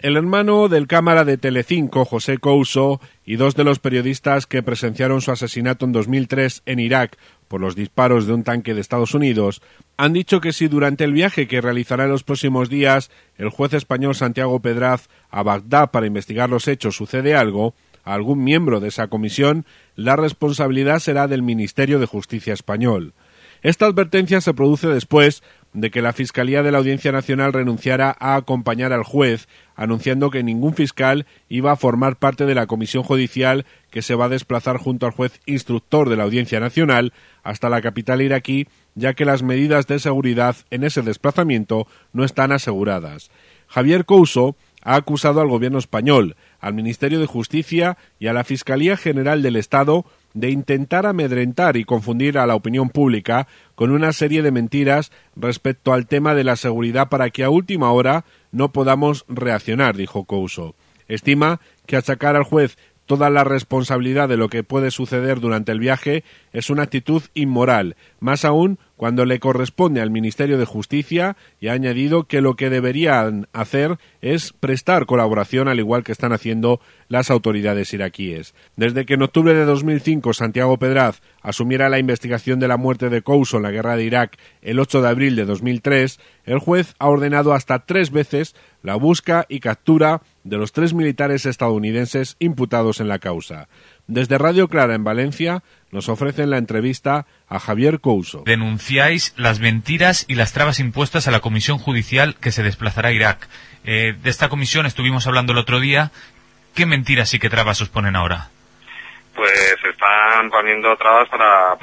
El hermano del cámara de Telecinco, José Couso, y dos de los periodistas que presenciaron su asesinato en 2003 en Irak por los disparos de un tanque de Estados Unidos, han dicho que si durante el viaje que realizará en los próximos días el juez español Santiago Pedraz a Bagdad para investigar los hechos sucede algo, a algún miembro de esa comisión, la responsabilidad será del Ministerio de Justicia español. Esta advertencia se produce después de que la Fiscalía de la Audiencia Nacional renunciara a acompañar al juez, anunciando que ningún fiscal iba a formar parte de la comisión judicial que se va a desplazar junto al juez instructor de la Audiencia Nacional hasta la capital iraquí, ya que las medidas de seguridad en ese desplazamiento no están aseguradas. Javier Couso ha acusado al gobierno español, al Ministerio de Justicia y a la Fiscalía General del Estado de intentar amedrentar y confundir a la opinión pública con una serie de mentiras respecto al tema de la seguridad para que a última hora no podamos reaccionar, dijo Couso. Estima que achacar al juez toda la responsabilidad de lo que puede suceder durante el viaje es una actitud inmoral, más aún cuando le corresponde al Ministerio de Justicia, y ha añadido que lo que deberían hacer es prestar colaboración al igual que están haciendo las autoridades iraquíes. Desde que en octubre de 2005 Santiago Pedraz asumiera la investigación de la muerte de Couso en la guerra de Irak el 8 de abril de 2003, el juez ha ordenado hasta 3 veces la busca y captura de los 3 militares estadounidenses imputados en la causa. Desde Radio Clara en Valencia nos ofrecen la entrevista a Javier Couso. Denunciáis las mentiras y las trabas impuestas a la comisión judicial que se desplazará a Irak. De esta comisión estuvimos hablando el otro día. ¿Qué mentiras y qué trabas os ponen ahora? Pues están poniendo trabas para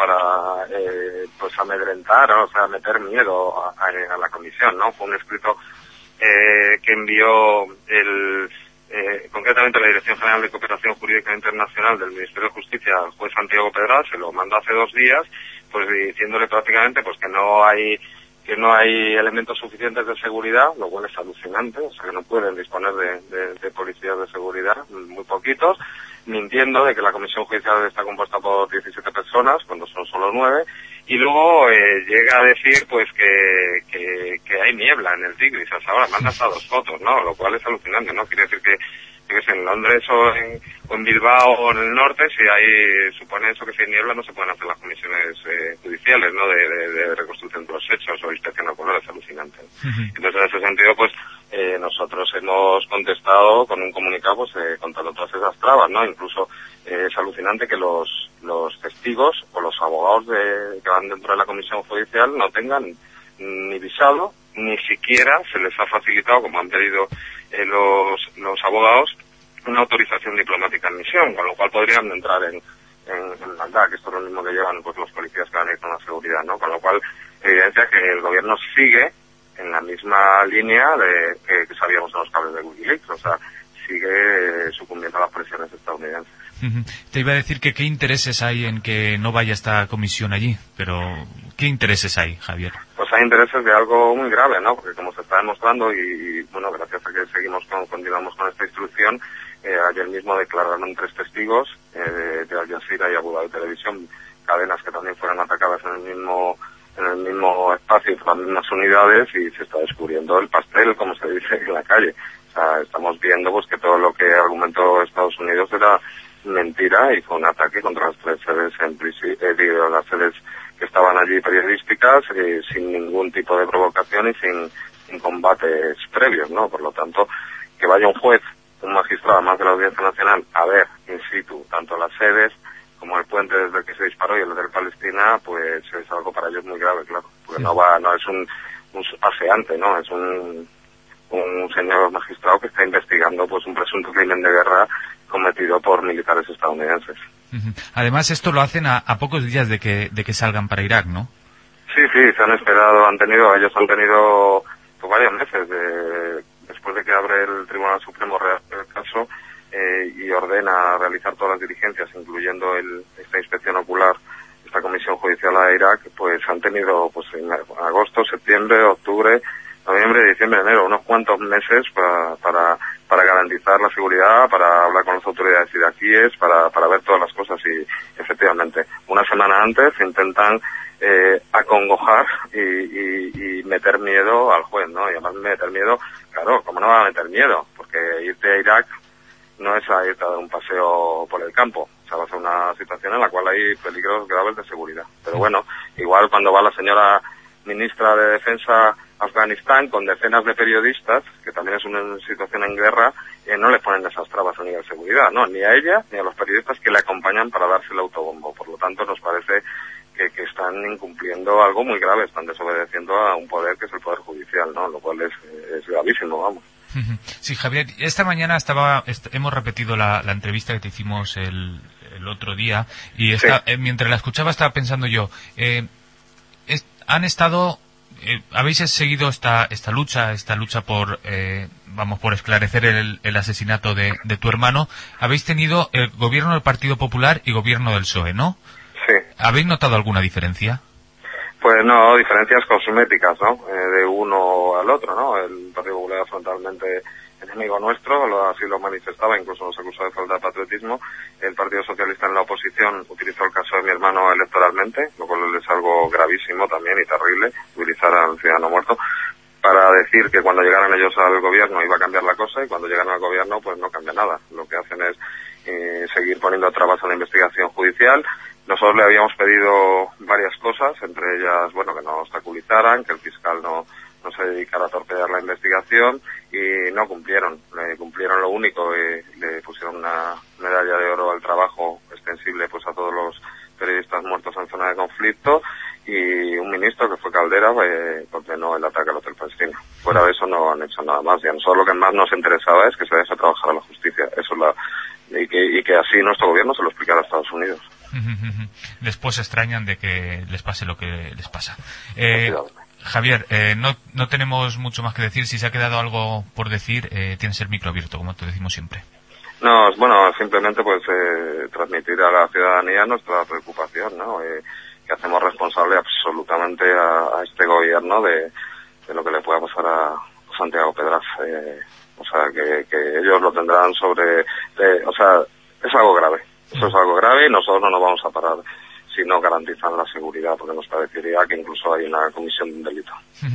pues amedrentar, o sea, meter miedo a la comisión, ¿no? Fue un escrito que envió concretamente la Dirección General de Cooperación Jurídica Internacional del Ministerio de Justicia al juez Santiago Pedraz, se lo mandó hace 2 días, pues diciéndole prácticamente pues que no hay elementos suficientes de seguridad, lo cual es alucinante, o sea que no pueden disponer de policías de seguridad, muy poquitos, mintiendo de que la comisión judicial está compuesta por 17 personas, cuando son solo 9, y luego llega a decir pues que hay niebla en el Tigris hasta ahora, manda hasta 2 fotos, ¿no? Lo cual es alucinante, ¿no? Quiere decir que en Londres o en Bilbao o en el norte, supone eso que si hay niebla no se pueden hacer las comisiones judiciales, ¿no? De reconstrucción de los hechos o inspección ocular, es alucinante. Entonces, en ese sentido, pues, nosotros hemos contestado con un comunicado, pues, contando todas esas trabas, ¿no? Incluso, es alucinante que los testigos o los abogados que van dentro de la comisión judicial no tengan ni visado, ni siquiera se les ha facilitado, como han pedido los abogados, una autorización diplomática en misión, con lo cual podrían entrar en Bagdad, que esto es lo mismo que llevan pues los policías que van a ir con la seguridad, ¿no? Con lo cual evidencia que el gobierno sigue en la misma línea que sabíamos en los cables de Wikileaks, o sea, sigue sucumbiendo a las presiones estadounidenses. Te iba a decir que qué intereses hay en que no vaya esta comisión allí, pero ¿qué intereses hay, Javier? Pues hay intereses de algo muy grave, ¿no? Porque como se está demostrando y bueno, gracias a que continuamos con esta instrucción, ayer mismo declararon 3 testigos de Al Jazeera y Abu Dhabi Televisión, cadenas que también fueron atacadas en el mismo espacio, por las mismas unidades, y se está descubriendo el pastel, como se dice en la calle. O sea, estamos viendo pues que todo lo que argumentó Estados Unidos era mentira y fue un ataque contra las 3 sedes las sedes que estaban allí periodísticas, sin ningún tipo de provocación y sin combates previos, ¿no? Por lo tanto, que vaya un juez, un magistrado más de la Audiencia Nacional a ver in situ tanto las sedes como el puente desde el que se disparó y el de Palestina, pues es algo para ellos muy grave, claro, porque no es un paseante, ¿no? Es un señor magistrado que está investigando pues un presunto crimen de guerra cometido por militares estadounidenses. Además, esto lo hacen a pocos días de que salgan para Irak, ¿no? Sí, se han esperado, ellos han tenido pues, varios meses después de que abre el Tribunal Supremo el caso y ordena realizar todas las diligencias, incluyendo esta inspección ocular, esta comisión judicial a Irak, pues han tenido pues en agosto, septiembre, octubre, noviembre, diciembre, enero, unos cuantos meses para garantizar la seguridad, para hablar con las autoridades iraquíes, para ver todas las cosas y efectivamente, una semana antes intentan acongojar y meter miedo al juez, ¿no? Y además meter miedo, claro, ¿cómo no va a meter miedo? Porque irte a Irak no es a irte a dar un paseo por el campo. O sea, va a ser una situación en la cual hay peligros graves de seguridad. Pero bueno, igual cuando va la señora ministra de Defensa a Afganistán con decenas de periodistas, que también es una situación en guerra, no le ponen esas trabas a nivel de seguridad, ¿no? Ni a ella ni a los periodistas que le acompañan para darse el autobombo. Por lo tanto, nos parece que están incumpliendo algo muy grave, están desobedeciendo a un poder que es el Poder Judicial, ¿no? Lo cual es gravísimo, vamos. Sí, Javier, esta mañana hemos repetido la entrevista que te hicimos el otro día y mientras la escuchaba estaba pensando yo, habéis seguido esta lucha por por esclarecer el asesinato de tu hermano. Habéis tenido el gobierno del Partido Popular y gobierno del PSOE, ¿no? Sí. ¿Habéis notado alguna diferencia? Pues no, diferencias cosméticas, ¿no? De uno al otro, ¿no? El Partido Popular es frontalmente enemigo nuestro, así lo manifestaba, incluso nos acusó de falta de patriotismo. El Partido Socialista en la oposición utilizó el caso de mi hermano electoralmente, lo cual es algo gravísimo también y terrible, utilizar al ciudadano muerto, para decir que cuando llegaran ellos al gobierno iba a cambiar la cosa, y cuando llegaron al gobierno pues no cambia nada. Lo que hacen es seguir poniendo trabas a la investigación judicial. Nosotros le habíamos pedido varias cosas, entre ellas, bueno, que no obstaculizaran, que el fiscal no se dedicara a torpedear la investigación, y no cumplieron. Cumplieron lo único, le pusieron una medalla de oro al trabajo extensible pues a todos los periodistas muertos en zona de conflicto, y un ministro que fue Caldera condenó el ataque al Hotel Palestina. Fuera de eso no han hecho nada más, y a nosotros lo que más nos interesaba es que se deje trabajar a la justicia, eso es y que así nuestro gobierno se lo explicara a Estados Unidos. Después se extrañan de que les pase lo que les pasa. Javier, no tenemos mucho más que decir. Si se ha quedado algo por decir, tienes el micro abierto, como te decimos siempre. No, bueno, simplemente pues transmitir a la ciudadanía nuestra preocupación, ¿no? Que hacemos responsable absolutamente a este gobierno de lo que le pueda pasar a Santiago Pedraz. O sea, que ellos lo tendrán o sea, es algo grave. Eso es algo grave y nosotros no nos vamos a parar si no garantizan la seguridad, porque nos parecería que incluso hay una comisión de un delito.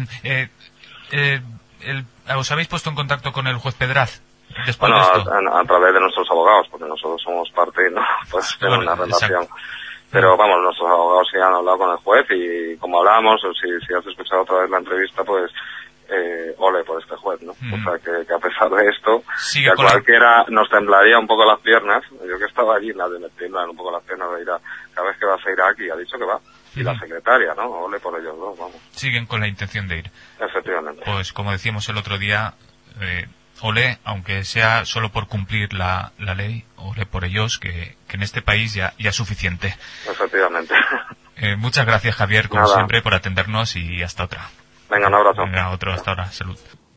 ¿Os habéis puesto en contacto con el juez Pedraz? Bueno, a través de nuestros abogados, porque nosotros somos parte y no pues tener una relación. Exacto. Pero vamos, nuestros abogados sí han hablado con el juez, y como hablábamos, si has escuchado otra vez la entrevista, pues ole por este juez, ¿no? O sea, que a pesar de esto, que a cualquiera nos temblaría un poco las piernas. Yo que estaba allí, me temblan un poco las piernas de ir cada vez que vas a Irak, y ha dicho que va. Y la secretaria, ¿no? Ole por ellos dos, vamos. Siguen con la intención de ir. Efectivamente. Pues como decíamos el otro día, ole, aunque sea solo por cumplir la ley, ole por ellos, que en este país ya es suficiente. Efectivamente. Muchas gracias, Javier, como siempre, por atendernos, y hasta otra. Venga, un abrazo. Venga, otro, hasta ahora. Salud.